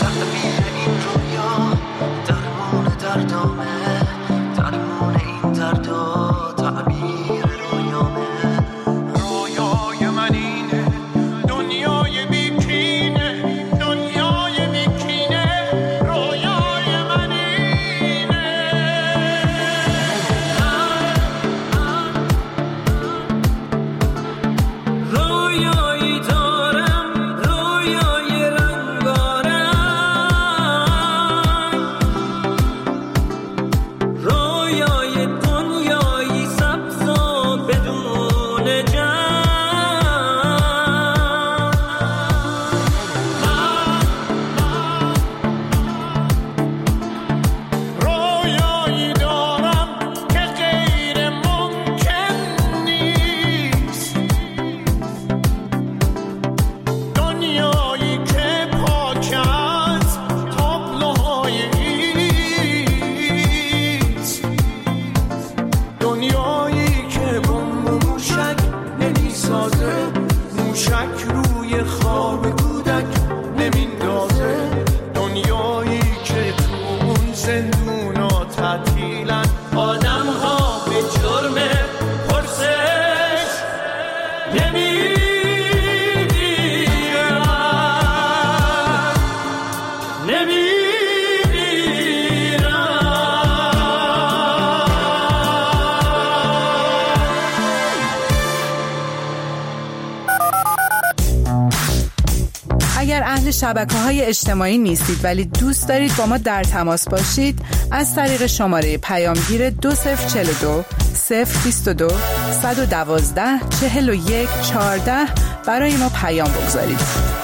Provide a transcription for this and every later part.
تعبیر این رویا درمون دردامه، درمون این دردا تعبیر رویامه. رویای من اینه دنیای بیکینه، دنیای بیکینه، رویای من اینه. رویایی دارم، رویای رنگارنگ، رویای دنیایی سبز و بدون جنگ. رویایی دارم که غیر ممکن نیست، دنیایی که پاک از تابلوهای ایست، دنیایی که بمب و موشک نمیسازه، موشک روی خواب کودک نمیندازه، دنیایی که تو اون زندونا تعطیلن آدم ها به جرم پرسش اگر اهل شبکه‌های اجتماعی نیستید ولی دوست دارید با ما در تماس باشید، از طریق شماره پیامگیر 2042 022 112 41 14 برای ما پیام بگذارید.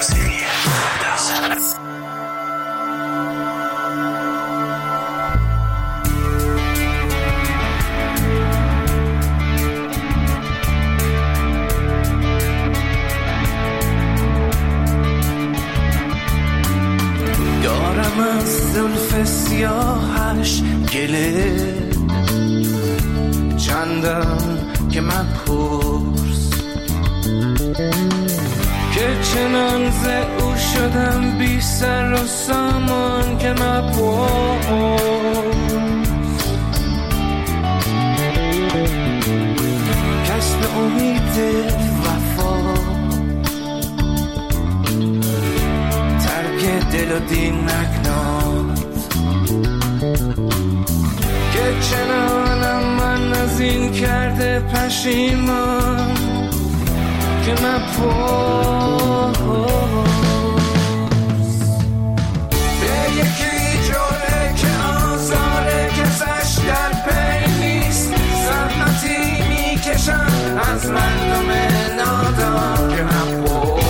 دارم از زلف سیاهش گله، چندم که مبهوز، که چنان ز او شدم بی سر و سامان که مبهوز. کسب امید وفا، دل و دین نکناد، که چنانم من از این کرده پشیمان که مبهوز. به یکی جوره که آزاره کسش در پی نیست، زحمتی میکشم از مردم نادان که مبهوز.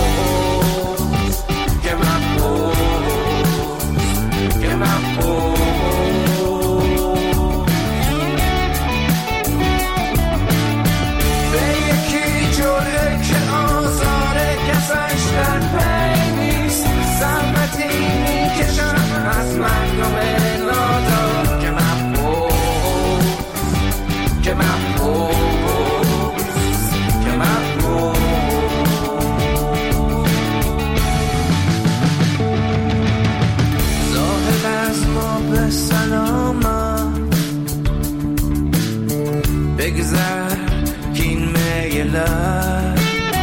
به یکی جوره که آزاره کسش در پی نیست، زحمتی میکشم از مردم نادان که مبهوز، که مبهوز، که مبهوز. به سلامت بگذر که این میلت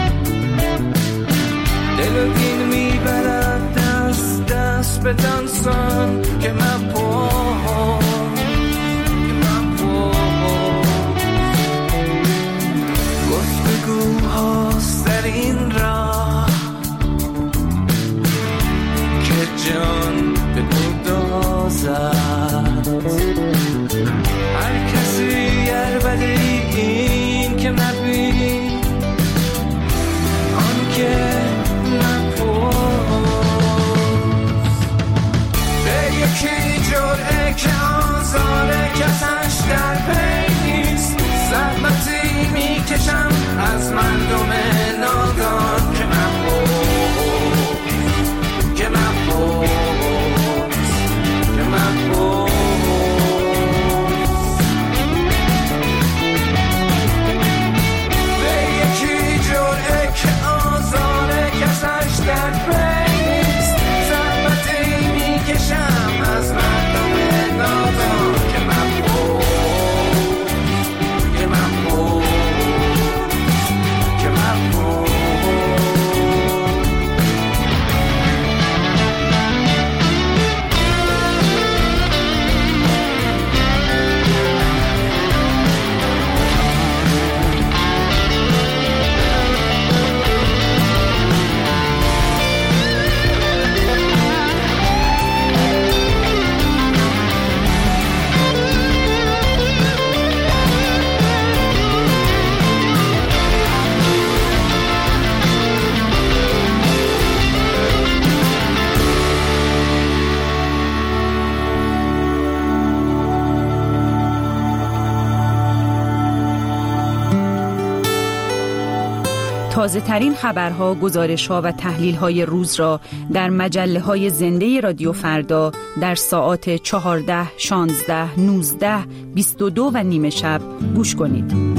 دل و دین میبرد دست دست به دانسان که مبهوز، که مبهوز. گفتگوهاست در این راه که جان به هر کسی عربده این که مبین آن که مبهوز. به یکی جرعه که آزاره کسش در پی نیست، زحمتی میکشم از مردم نادان که مبهوز، که مبهوز، که مبهوز. به یکی جرعه که آزاره کسش در پی نیست، زحمتی تازه ترین خبرها، گزارش‌ها و تحلیل‌های روز را در مجله‌های زنده رادیو فردا در ساعات 14، 16، 19، 22 و نیم شب گوش کنید.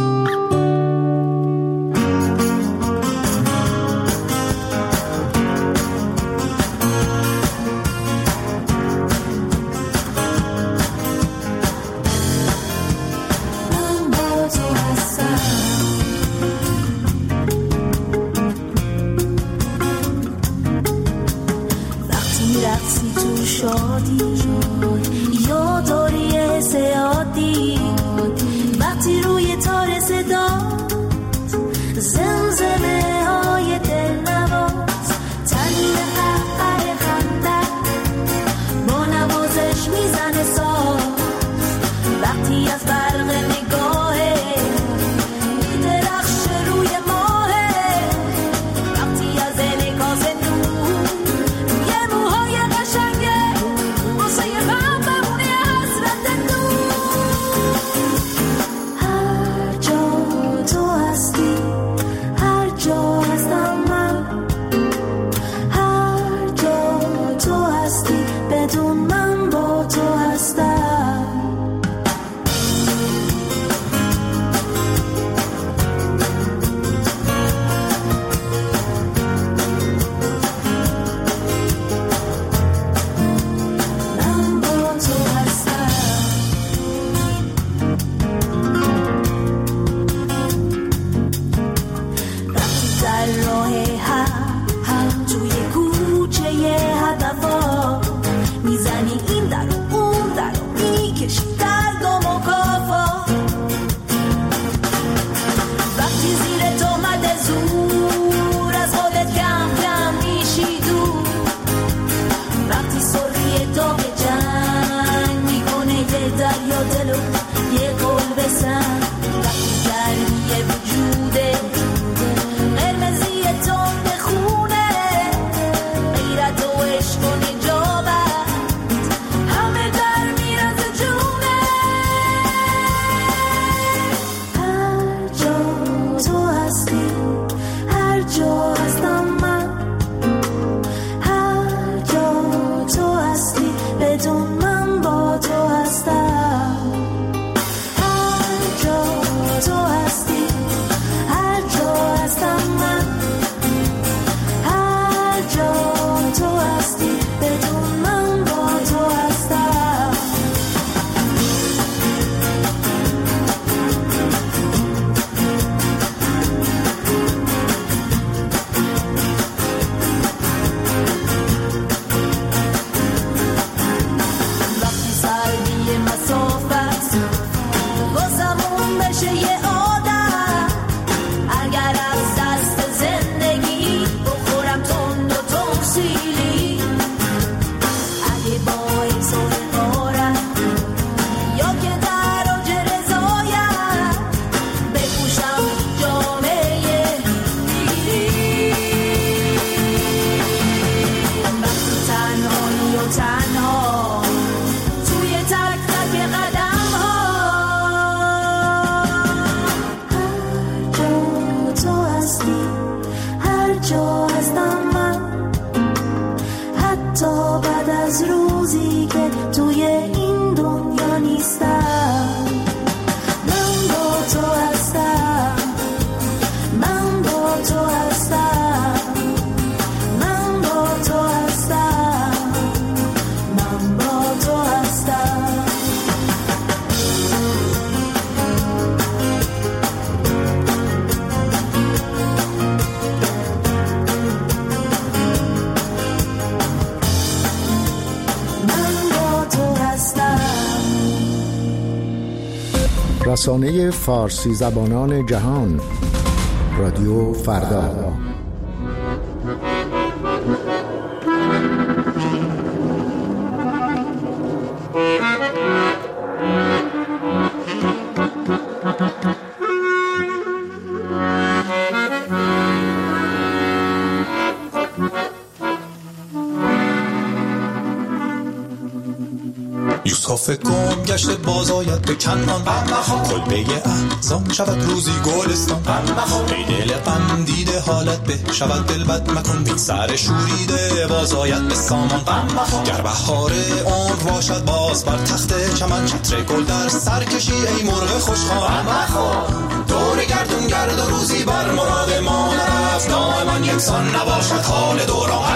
رسانه فارسی زبانان جهان، رادیو فردا. یوسف گم گشته باز آید به کنعان، کلبه احزان شود روزی گلستان. ای دل غم دیده حالت به شود دل بد مکن، بی سر شوریده باز آید به سامان. گر بهار عمر باشد باز بر تخت چمن، چتر گل در سر کشی ای مرغ خوشخوان. دور گردون گرد و روزی بر مراد ما نرفت، دائما یکسان نباشد حال دوران.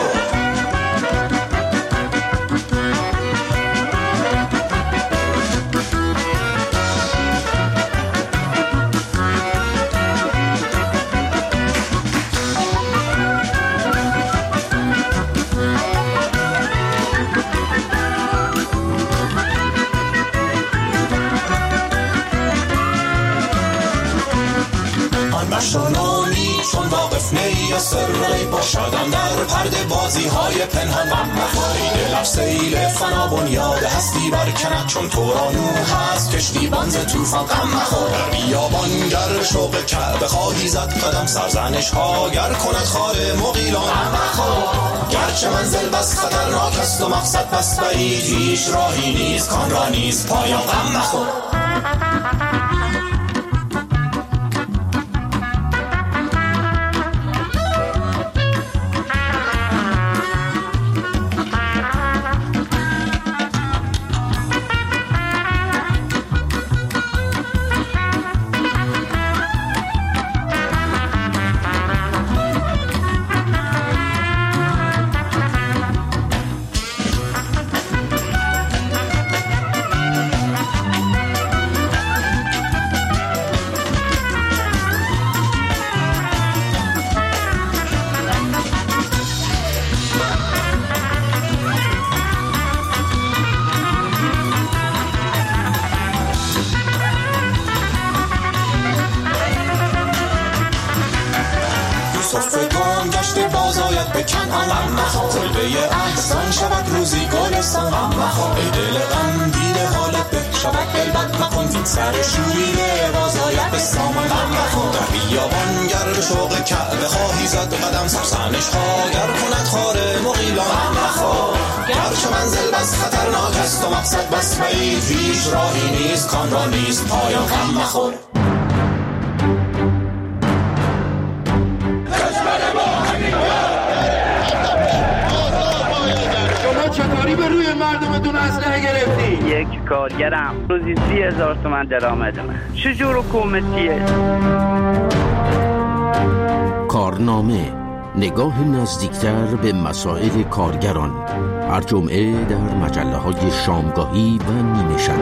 مشالانی چون واقف نی از سرعی باشدن در پرده بازی های پنهان. ای دل سیل فنا بنیاد هستی برکند، چون تورانو هست کشتی بانز توفان. غم مخور در بیابان گر شوق کعبه خواهی زد قدم، سرزنش ها گر کند خار مغیلان. غم مخور گرچه منزل بس خطرناک است و مقصد بس بعید، هیچ راهی نیست کان را نیست پایان. غم مخور به کنعان. کلبه احزان شود روزی گلستان. ای دل غم دیده حالت به شود دل بد مکن، این سر شوریده باز آید به سامان. در بیابان گر شوق کعبه خواهی زد قدم، سرزنش ها گر کند خار مغیلان. گرچه منزل بس خطرناک است و مقصد بس بعید، هیچ راهی نیست کان را نیست پایان. غم مخور چطوری به روی مردمتون اسلحه گرفتی؟ یک کارگرم روزی 30,000 تومان درآمدمه. چجور حکومتیه؟ کارنامه، نگاه نزدیکتر به مسائل کارگران، هر جمعه در مجله‌های شامگاهی و نیمه شب.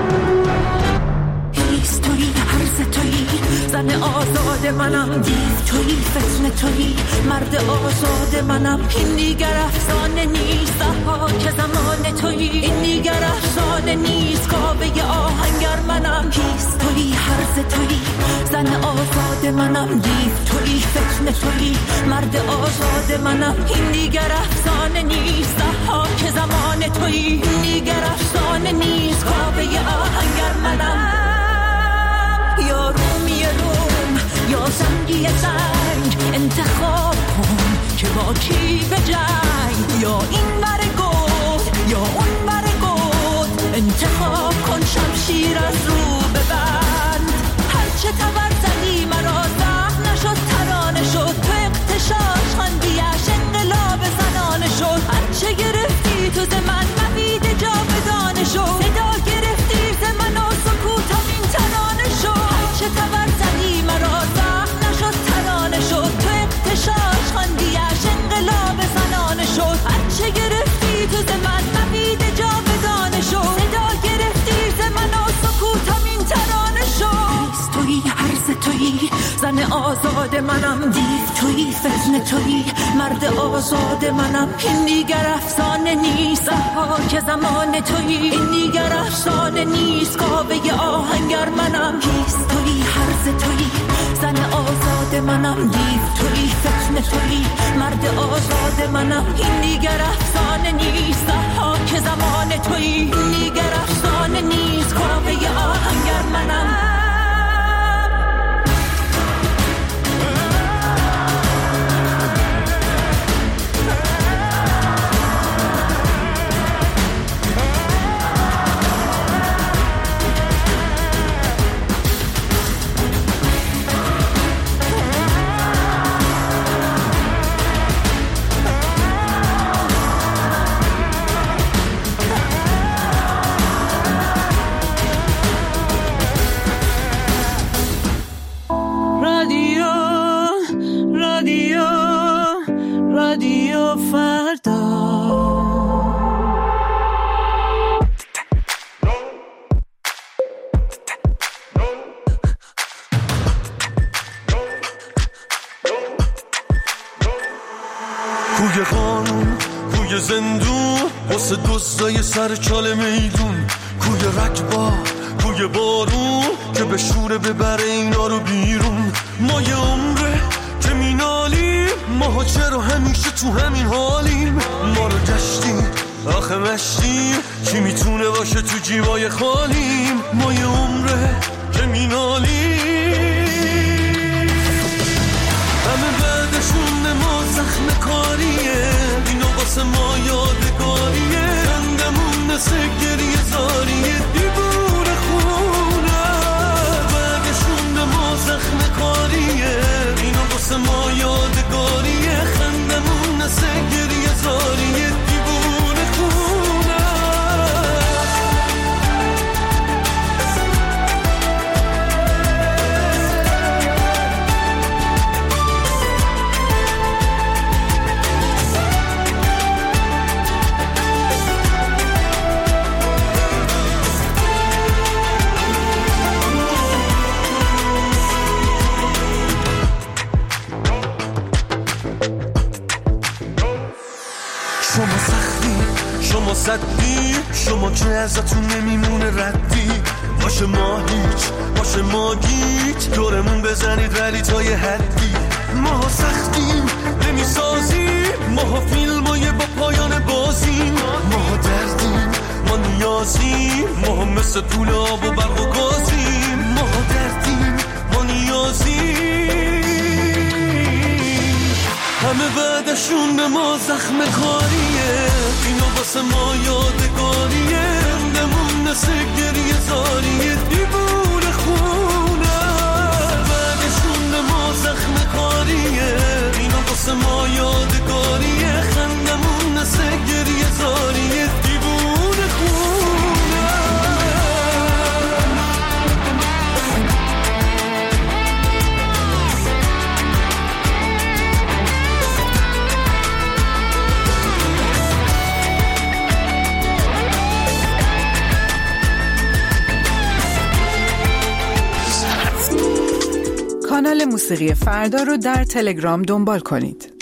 هیستوری هرز تویی، زن آزاد منم، دیو تویی، فتنه تویی، مرد آزاد منم. این دیگر افسانه نیست، که زمان تویی. این دیگر افسانه نیست، کاوه آهنگر منم. هیستوری هرز تویی، زن آزاد منم، دیو تویی، فتنه تویی، مرد آزاد منم. این دیگر افسانه نیست، که زمان تویی. این دیگر افسانه نیست، کاوه آهنگر منم. یا رومی روم یا زنگی زنگ، انتخاب کن که با کی به جنگ. یا این بر گفت یا اون بر گفت، انتخاب کن شمشیر از رو ببند. هرچه تبر زدی مرا زهر نشد، ترانه شد تو اغتشاش خاندیش، انقلاب زنانه شد. هرچه گرفتی تو ز من نوید جاودانه شد، صدا گرفتی ز من و سکوتم این ترانه شد. هرچه تبر زدی مرا زهر نشد، ترانه شد تو اغتشاش خاندیش، انقلاب زنانه شد. هرچه گرفتی تو ز من نوید جاودانه شد، صدا گرفتی ز من و سکوتم این ترانه شد. تویی هرز تویی، زن آزاد منم، دیو تویی، فتنه تویی، مرد آزاد منم. این دیگر افسانه نیست، که زمان تویی. این دیگر افسانه نیست، کاوه آهنگر منم. تویی هرز تویی، زن آزاد منم، دیو تویی، فتنه تویی، مرد آزاد منم. این دیگر افسانه نیست، که زمان تویی. این دیگر افسانه نیست، کاوه آهنگر منم. زندون واسه دزدای سر چال میدون، کوی رکبا کوی بارون که به شوره ببره اینا رو بیرون. ما یه عمره که مینالیم، ماها چرا همیشه تو همین حالیم؟ ما رو گشتیم آخه مشتیم، کی میتونه باشه تو جیبای خالیم؟ ما یه عمره که مینالیم، همه بعدشون ما زخم کاریه، اینا واسه ما یادگاریه، خندمون نسه گریه زاریه، دیوونه خونه بعدشون ما زخم کاریه، اینا واسه ما یادگاریه، خندمون نسه گریه زاریه، دیوونه خونه. شما سختی، شما صدی، شما که ازتون نمیمونه ردی، باشه ما هیچ، باشه ما گیج، دورمون بزنید ولی تا یه حدی. ما سختیم نمیسازیم، ما فیلمای با پایان بازیم، ما دردیم، ما نیازیم، ما مثل طول آب و برق و گازیم، ما دردیم، ما نیازیم، همه بعدشون به ما زخم کاریه، اینا واسه ما یادگاریه، رندمون نسه گریه زاریه، دیوونه خونه بعدشون به ما زخم کاریه، اینا واسه ما یادگاریه، خندمون نسه گریه زاریه، دیوونه خونه. کانال موسیقی فردا رو در تلگرام دنبال کنید.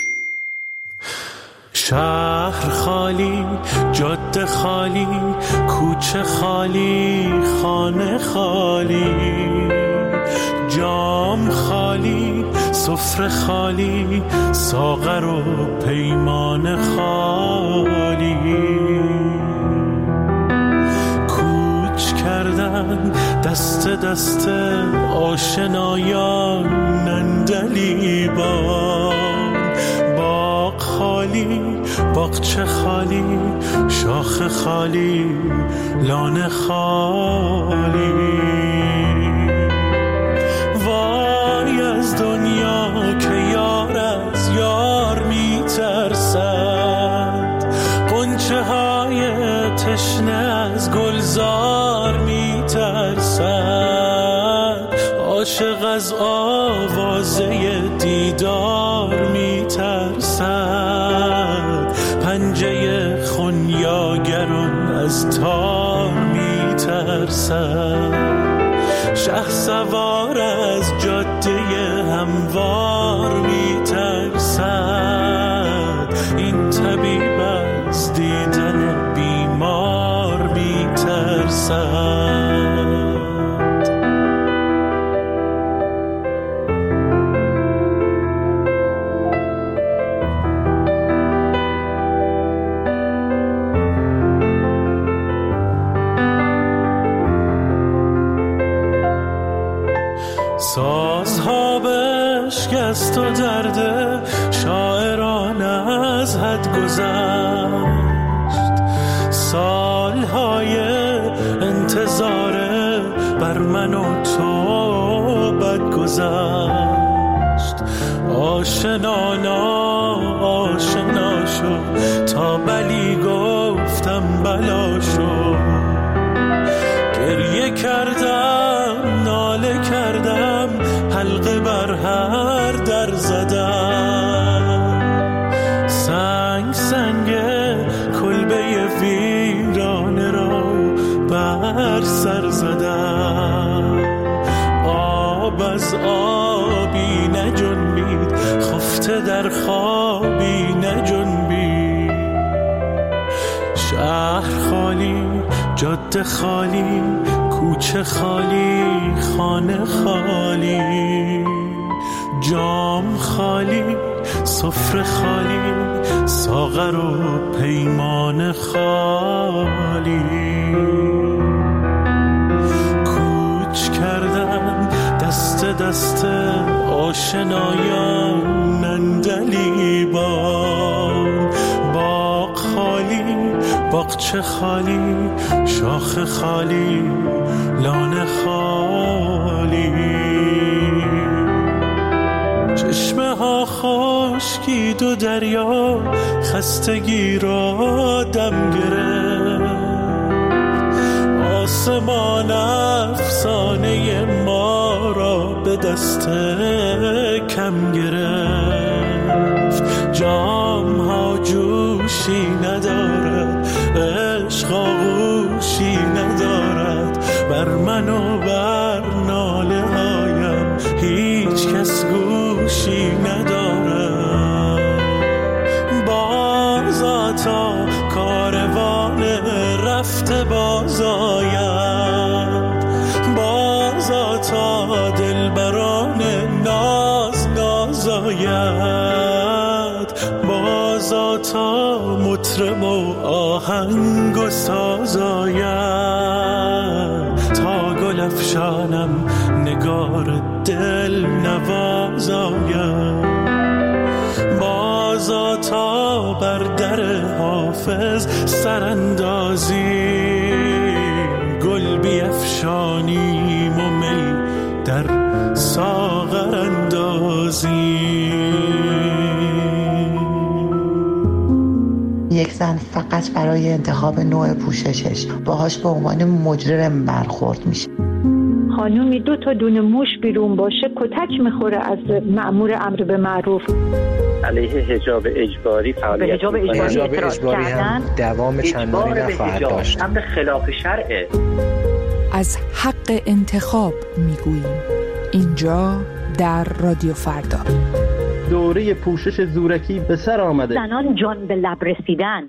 شهر خالی، جاده خالی، کوچه خالی، خانه خالی، جام خالی، سفره خالی، ساغر و پیمان خالی، کوچ کردن دست دست آشنایان نندلیبان، باغ خالی، باغچه خالی، شاخ خالی، لانه خالی. وای از دنیا که یار از یار میترسد، غنچه های تشنه از گلزار میترسد، عاشق از آوازه دیدار میترسد، پنجه خونیاگران از تار میترسد، شه سوار از جاده هموار میترسد، این طبیب از دیدن بیمار میترسد. سازها بشکست و درد شاعران از حد گذشت، سالهای انتظار بر من و تو بد گذشت، آشنانا آشنا شو تا بلی گفتم بلا شو، گریه کردم ناله کردم حلقه بر هر در زدم، سنگ سنگ کلبه ویرانه را بر سر زدم، آب از آبی نجنبید خفته در خوابی نجنبید، شهر خالی، جاده خالی، کوچه خالی، خانه خالی، جام خالی، سفره خالی، ساغر و پیمان خالی. کوچ کردن دست دست آشنایان نندلیبان، باغ خالی، باغچه خالی، شاخ خالی، لانه خالی. چشمه ها خشکید و دریا خستگی را دم گرفت، آسمان افسانه ما را به دست کم گرفت. جام ها جوشی ندارد، عشق آغوشی ندارد، بر من و بر ناله هایم هیچ کس گوشی ندارد. بازا تا کاروان رفته باز آید، بازا تا دلبران ناز ناز آید، بازا تا مطرب و آهنگ و ساز آید، تا گل افشانم نگار دل نواز آید، بازا تا بر در حافظ سراندازیم، گل بیفشانیم و می در ساغر اندازیم. یک زن فقط برای انتخاب نوع پوششش باهاش به عنوان مجرم برخورد میشه. خانومی 2 تا دونه موش بیرون باشه کتک میخوره از مأمور امر به معروف. علیه حجاب اجباری فعالیت حجاب اجباری هم دوام چندانی نخواهد داشت. امر خلاف شرعه. از حق انتخاب میگوییم اینجا در رادیو فردا. دوره پوشش زورکی به سر آمده. زنان جان به لب رسیدن.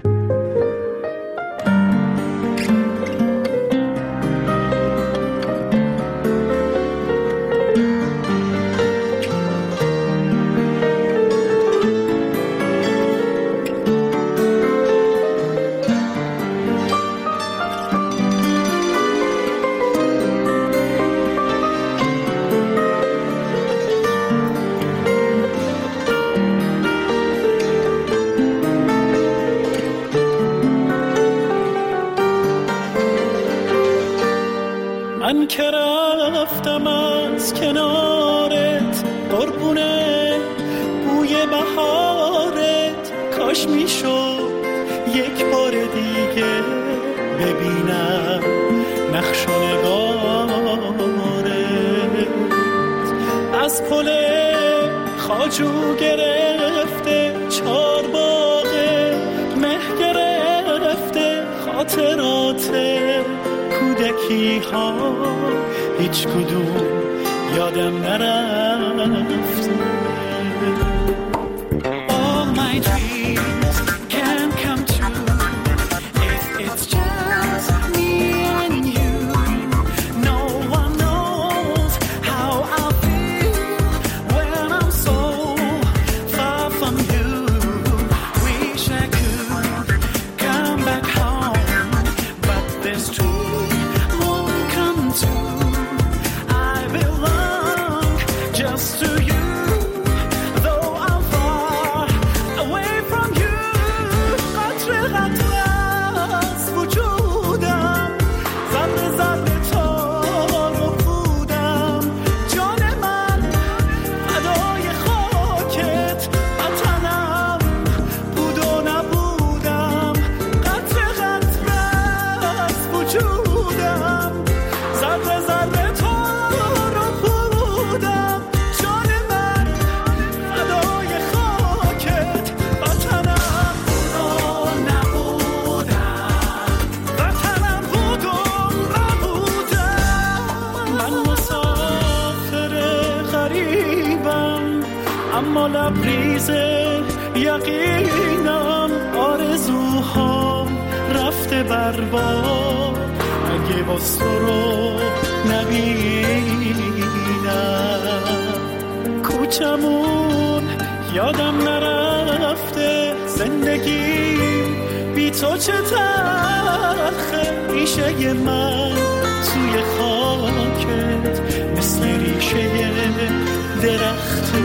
من که رفتم از کنارت قربونه بوی بهارت، کاش میشد یک بار دیگه ببینم نقش و نگارت. از پل خواجو گرفته چارباغ مه گرفته، خاطرات کودکی ها هیچ کدوم یادم نرفته. All my dreams can come true if it's just me and you. No one knows how I feel when I'm so far from you. Wish I could come back home, but this dream won't come true. I belong just to you, though I'm far away from you. قطره قطره از وجودم، ذره ذره تار و پودم، جان من فدای خاکت، وطنم بود و نبودم. قطره قطره از وجودم، ذره ذره تار و پودم، جان من فدای خاکت، وطنم بود و نبودم، وطنم بود و نبودم. من مسافر غریبم اما لبریز یقینم، آرزوهام رفت درخت برباد اگه باز تو رو نبینم. کوچمون یادم نرفته، زندگیم بی تو چه تلخه. ریشه من توی خاکت مثل ریشه درخته.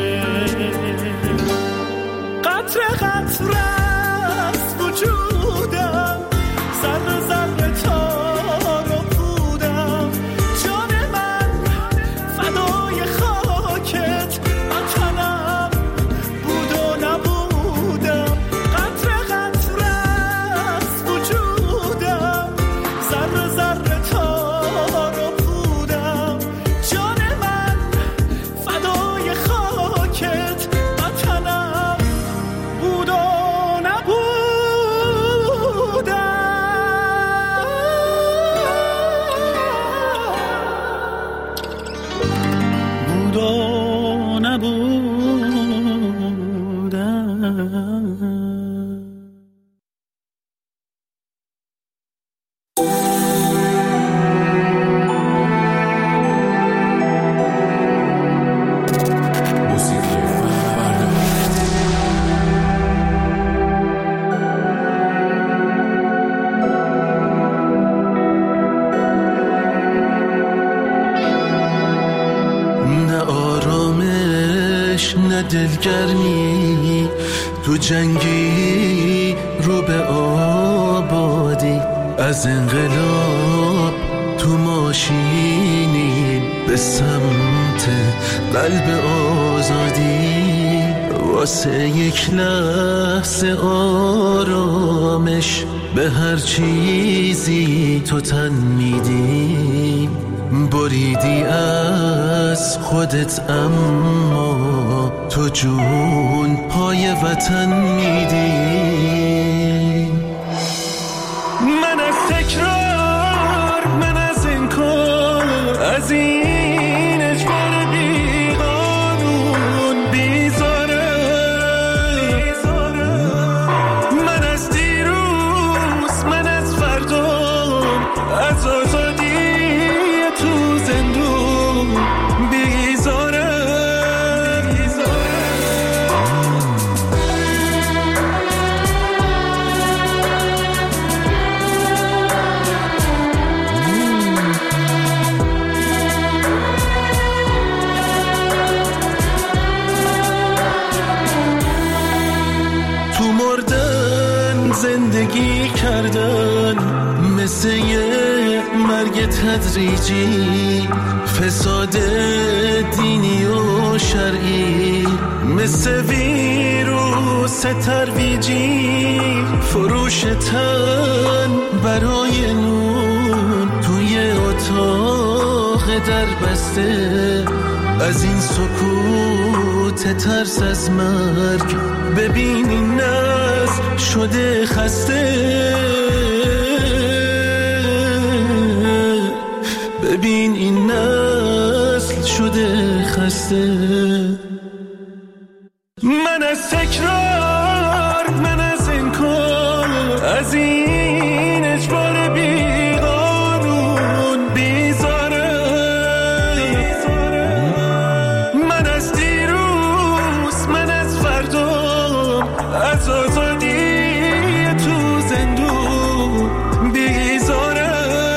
قطره قطره از وجودم، ذره ذره تار و پودم. جان من فدای خاکت، وطنم بود و نبودم. قطره قطره از وجودم، ذره ذره تار و پودم. جان من فدای خاکت، وطنم بود و دلگرمی تو جنگی رو به آبادی، از انقلاب تو ماشینی به سمت قلب آزادی. واسه یک لحظه آرامش به هر چیزی تو تن میدی. بریدی از خودت اما تو جون پای وطن میدی. من از تکرار، من از انکار، از این اجبار بی قانون بیزارم. من از دیروز، من از فردا، از آزادی تو زندون بیزارم. تو مردن زندگی کردن مثل یه مرگ تدریجی، فساد دینی و شرعی مثل ویروس ترویجی. فروش تن برای نون توی اتاق در بسته، از این سکوت ترس از مرگ ببین این نسل شده خسته. ببین این نسل شده خسته. من از تکرار، من از انکار، از این اجبار بی قانون بیزارم. من از دیروز، من از فردا، از آزادی تو زندون بیزارم.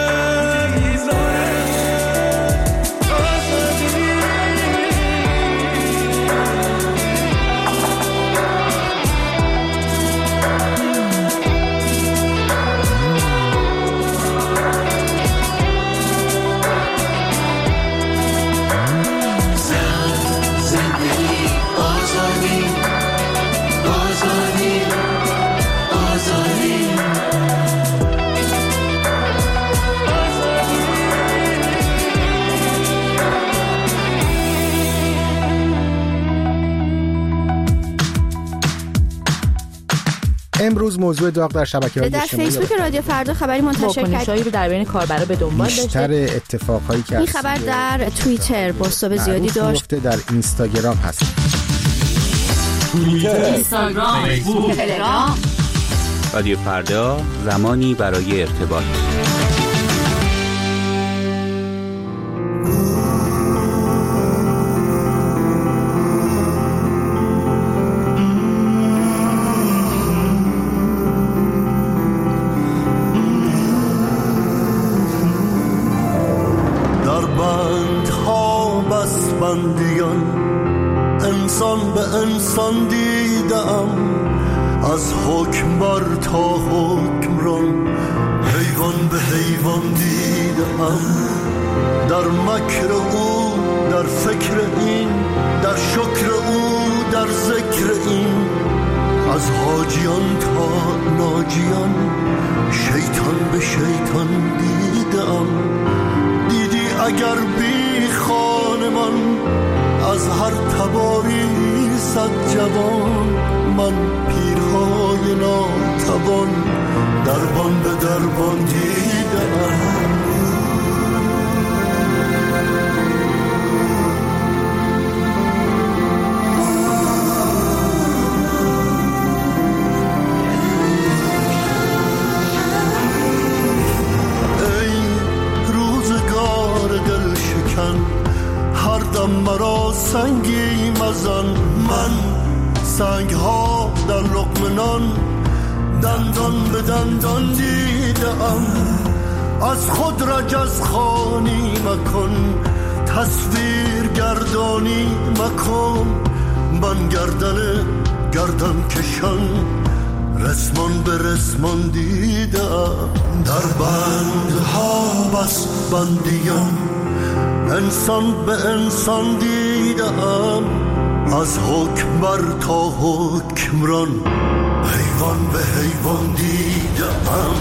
امروز موضوع داغ در شبکه‌های اجتماعی در فیسبوک رادیو فردا خبری منتشر کرد رو در بین کاربرا به دنبال داشته. بیشتر اتفاقایی که این خبر در توییتر بازتاب زیادی داشت. در اینستاگرام هست. اینستاگرام، فیسبوک، تلگرام رادیو فردا، زمانی برای ارتباط. در بندها بسبندیان انسان به انسان دیدم، از حکمبر تا حکمران حیوان به حیوان دیدم. در مکر او، در فکر این، در شکر او، در ذکر این، از حاجیان تا ناجیان شیطان به شیطان دیدم. دیدی اگر بی خانمان از هر تباری صد جوان، من پیرهای ناتوان دربان به دربان دیدم. ای روزگار دل شکن، هر دم مرا سنگی مزن. من سنگ ها در لقمه نان دندان به دندان دیدم. از خود رجز خوانی مکن، تصویر گردانی مکن. من گردن کشان رسمان به رسمان دیدم. در بندها بس بندیان انسان به انسان دیدم، از حکمبر تا حکمران حیوان به حیوان دیدم.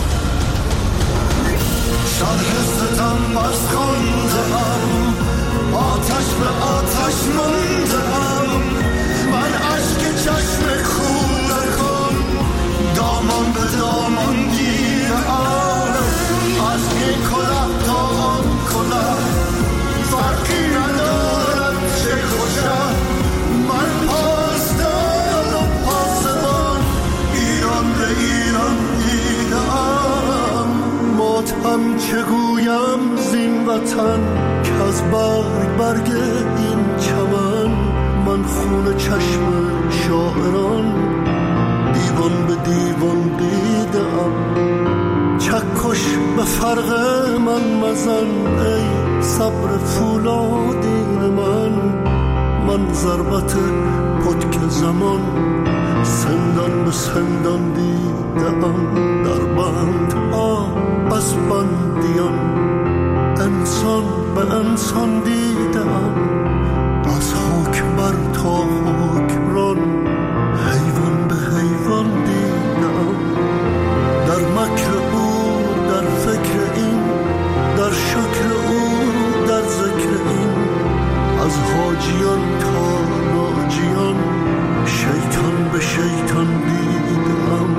شرح ستم بس خواندم، آتش به آتش ماندم. من اشک چشم کودکان دامان به دامان دیدم. از این کلاه تا آن کلاه فرقی ندارد چه خوشم. من پاسدار و پاسبان ایران به ایران دیدم. ماتم چگویم زین وطن که از برگ این چمن، من خون چشم شاعران دیوان به دیوان دیدم. چکش به فرق من مزن ای صبر فولادین من ضربت پتک زمان سندان به سندان دیدم. در بندها بس بندیان انسان به انسان دیدم، از حکمبر تا حکمران حیوان به حیوان دیدم. در مکر او، در فکر این، در شکر او، در ذکر این، از حاجیان تا ناجیان شیطان به شیطان دیدم.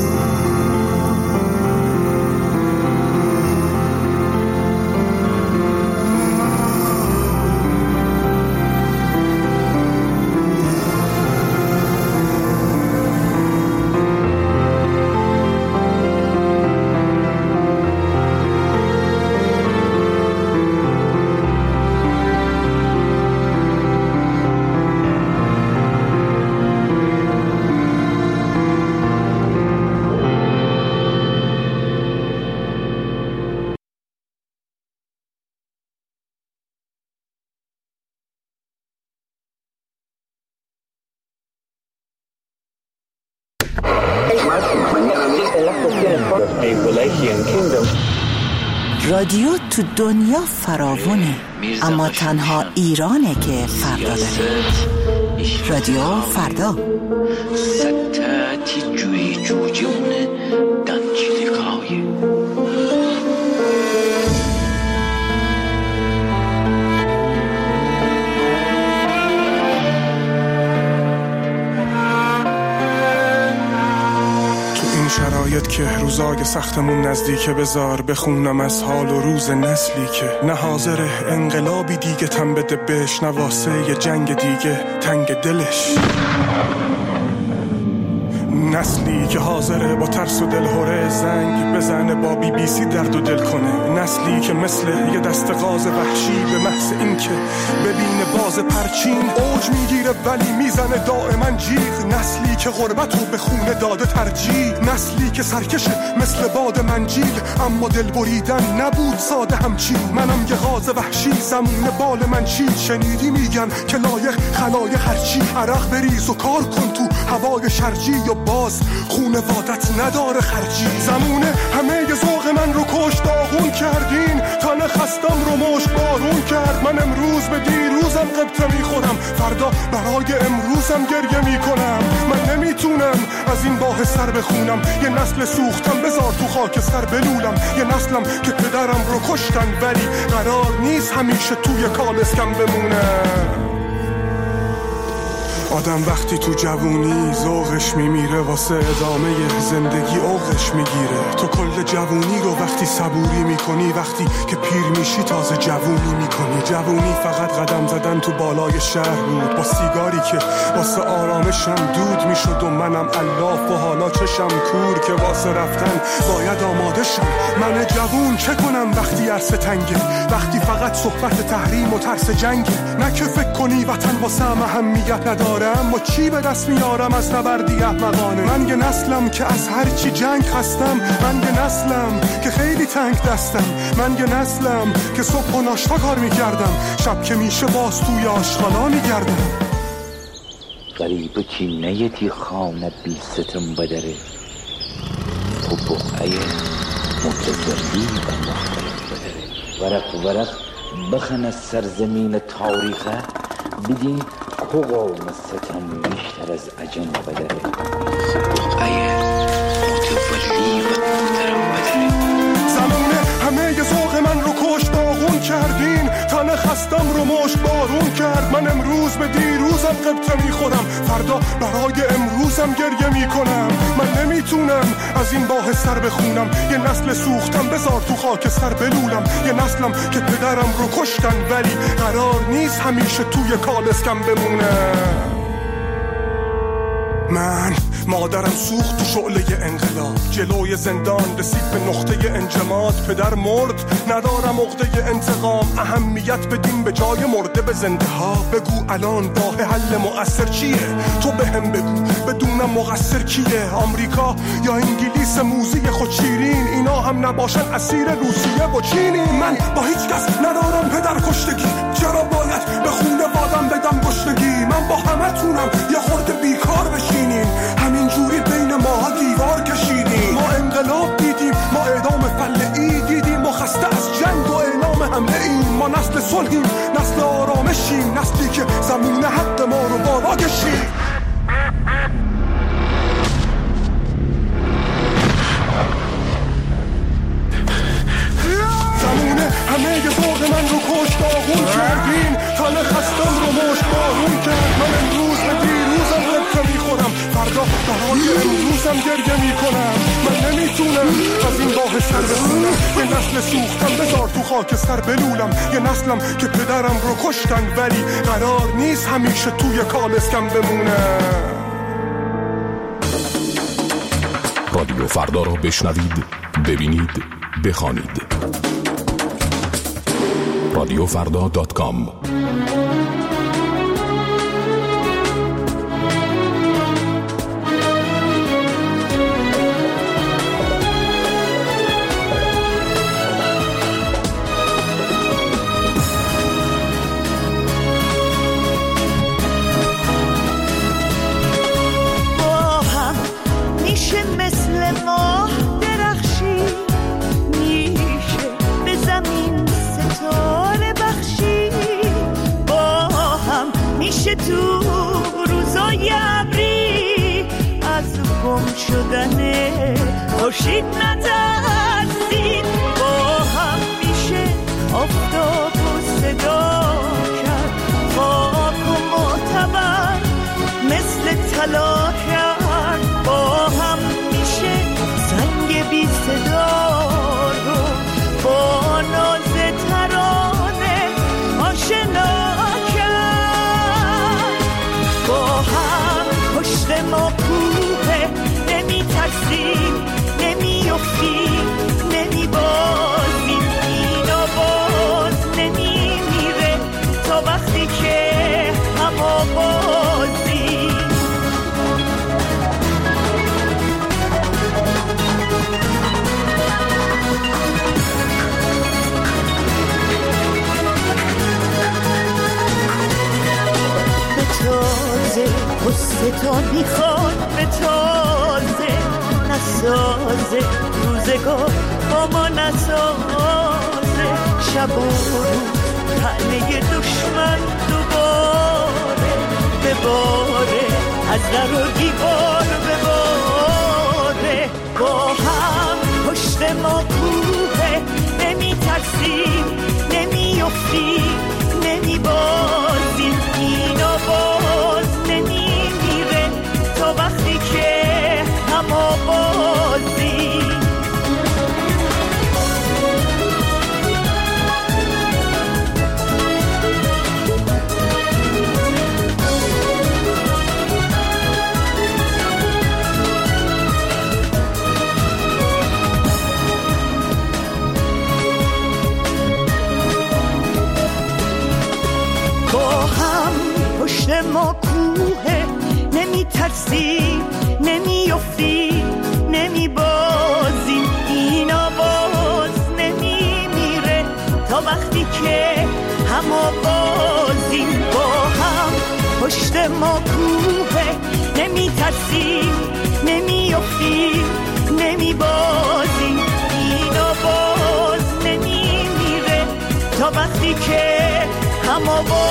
رادیو تو دنیا فراوونه، اما تنها ایرانه که فردا داره. رادیو فردا ستاتی جوی جوجونه دانچی دکایه. شرایط که روزای سختمون نزدیکه، بذار بخونم از حال و روز نسلی که نه حاضره انقلابی دیگه تن بده بهش، نه واسه یه جنگ دیگه تنگ دلش. نسلی که حاضره با ترس و دلهوره زنگ بزنه با BBC درد و دل کنه، نسلی که مثل یه دست غاز وحشی به محض این که ببینه باز پرچین اوج میگیره ولی میزنه دائما جیغ، نسلی که غربتو به خونه داده ترجیح، نسلی که سرکشه مثل باد منجیل اما دل بریدن نبود ساده همچین. منم یه غاز وحشی زمون بال من چید، شنیدی میگن که لایق خلایق هرچی، عرق بریز و کار کن تو هوای شرجی یا باز خونوادت نداره خرجی. زمونه همه ی ذوق من رو کشت داغون کردین، تن خستم رو مشت بارون کرد. من امروز به دیروزم قبطه میخورم، فردا برای امروزم گریه میکنم. من نمیتونم از این باه سر بخونم، یه نسل سوختم بذار تو خاک سر بلولم، یه نسلم که پدرم رو کشتن ولی قرار نیست همیشه توی کالسکم بمونه. آدم وقتی تو جوونی ذوقش میمیره، واسه ادامه زندگی اوقش میگیره. تو کل جوونی رو وقتی صبوری میکنی، وقتی که پیر میشی تازه جوونی میکنی. جوونی فقط قدم زدن تو بالای شهر بود، با سیگاری که واسه آرامشم دود میشد و منم الاف و حالا چشم کور که واسه رفتن باید آماده شم. من جوون چه کنم وقتی عرصه تنگه، وقتی فقط صحبت تحریم و ترس جنگه. نه که فکر کنی وطن واسه اهمیت نداره، اما چی به دست میارم از نبردی احمقانه. من یه نسلم که از هر چی جنگ خستم، من یه نسلم که خیلی تنگ دستم، من یه نسلم که صبح و ناشتا کار میکردم، شب که میشه باز توی آشغالا میگردم. غریب کی نیتی خانه بی ستم بدره، تو بقعه متجلی و مختلف بدره. ورق ورق بخن از سرزمین تاریخه، بدین که قوم ستم بیشتر از عجم بدره. بقعه متولی و محترم بدره. زمونه همه ی ذوق من رو کشت داغون کردین، تن خستم رو مشت بارون کرد. من امروز به دیروزم قبطه میخورم، فردا برای امروزم گریه میکنم. من نمیتونم از این باه سر بخونم، یه نسل سوختم بذار تو خاک سر بلولم، یه نسلم که پدرم رو کشتن ولی قرار نیست همیشه توی کالسکم بمونه. من مادرم سوخت تو شعله انقلاب، جلوی زندان رسید به نقطه انجماد. پدر مرد ندارم عقده انتقام، اهمیت بدیم به جای مرده به زنده ها. بگو الان راه حل مؤثر چیه، تو بهم بگو بدونم مقصر کیه. آمریکا یا انگلیس موزی خود شیرین، اینا هم نباشن اسیر روسیه و چینی. من با هیچ کس ندارم پدر کشتگی، چرا باید به خونوادم بدم گشتگی؟ من با همه تونم یه خورده بیکار بشینیم، همینجوری بین ماها دیوار کشیدیم. ما انقلاب دیدیم، ما اعدام فلعی دیدیم، ما خسته از جنگ و اعلام حمله ایم. ما نسل صلحیم، نسل آرامشیم، نسلی که زمین حق ما رو بالا کشیم. زمونه همه ی ذوق من رو کشت داغون کردین، تن خستم رو مشت بارون کرد. من امروز به دیروزم قبطه میخورم، فردا برای امروزم گریه میکنم. من نمیتونم از این راه سر بخونم، یه نسل سوختم بذار تو خاک سر بلولم، یه نسلم که پدرم رو کشتن ولی قرار نیست همیشه توی کالسکم بمونه. رادیو فردا رو بشنوید، ببینید، بخوانید. رادیوفردا.com. تو روزای ابری از گم شدن خورشید نترسید، با هم میشه آفتاب و صدا کرد، خاک و معتبر مثل طلا کرد، با هم میشه زنگ بی صدا رو با ناز ترانه آشنا کرد، با هم پشت ما کوه میخواد به تازه نسازه روزگار با ما نسازه شب و روز تنه دشمن دوباره بباره از در و دیوار بباره با هم پشت ما کوه نمی ترسیم نمی افتیم نمی بازیم اینا باز نمی میره تا وقتی که هم آوازیم پشت ما کوه نمی ترسیم نمی افتیم نمی بازیم اینا باز نمی میره تا وقتی که هم بازیم با هم پشت ما کوه نمی ترسیم نمی افتیم نمی بازیم اینا باز نمی میره تا وقتی که هم بازیم